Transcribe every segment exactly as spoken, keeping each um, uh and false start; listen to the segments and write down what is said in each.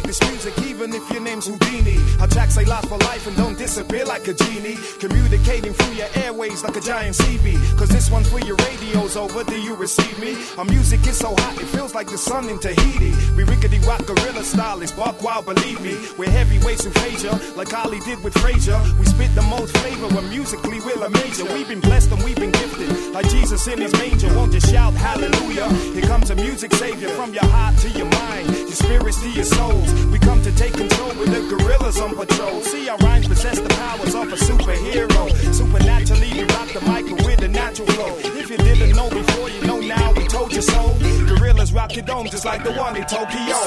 this music even if your name's Houdini. Our tracks they last for life and don't disappear like a genie. Communicating through your airways like a giant C B. Cause this one's for your radio's over, do you receive me? Our music is so hot, it feels like the sun in Tahiti. We rickety rock gorilla style, it's bark wild, believe me. We're heavyweights in Frazier, like Ali did with Frazier. We spit the most flavor when musically we're a major. We've been blessed and we've been gifted, like Jesus in his manger. Won't you shout hallelujah? Here comes a music savior, from your heart to your mind, your spirits to your souls. We come to take control with the gorillas on patrol. See our rhymes possess the powers of a superhero. Supernaturally we rock the mic with a natural flow. If you didn't know before, you know now, we told you so. Gorillas rock your dome just like the one in Tokyo.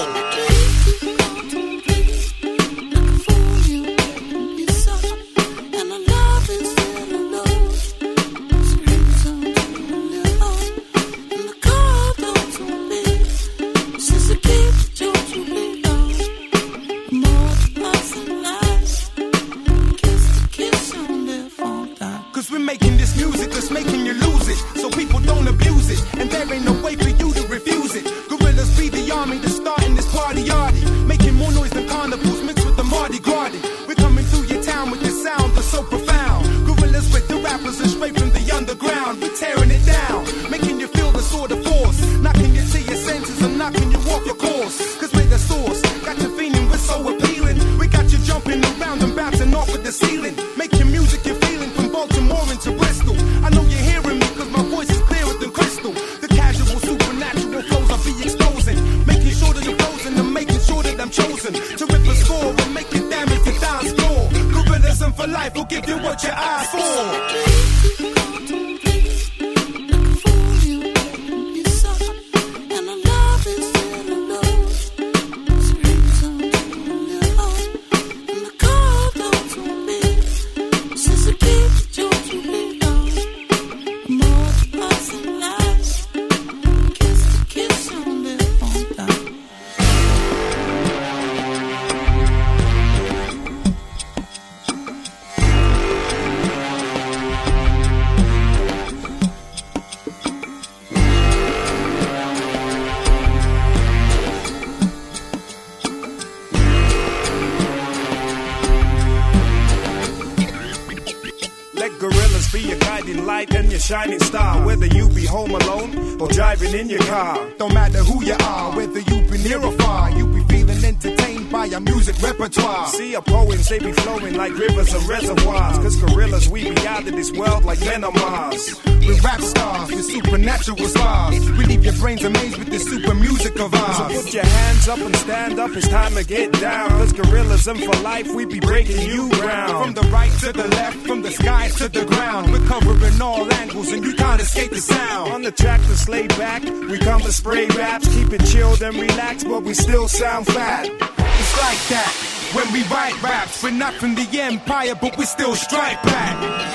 Shining star, whether you be home alone or driving in your car. Don't matter who you are, whether you be near or far, you be feeling entertained by our music repertoire. See our poems, they be flowing like rivers and reservoirs. Cause gorillas, we be out of this world like men on Mars. We're rap stars, we're supernatural stars. We leave your brains amazed with this super music of ours. So put your hands up and stand up, it's time to get down. Cause gorillas and for life, we be breaking you ground. From the right to the left, from the sky to the ground, we're covering all angles and you can't escape the sound. On the track to slay back, we come to spray raps. Keep it chilled and relaxed, but we still sound fat. It's like that, when we write raps. We're not from the empire, but we still strike back.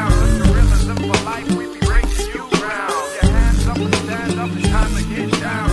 Time to get down.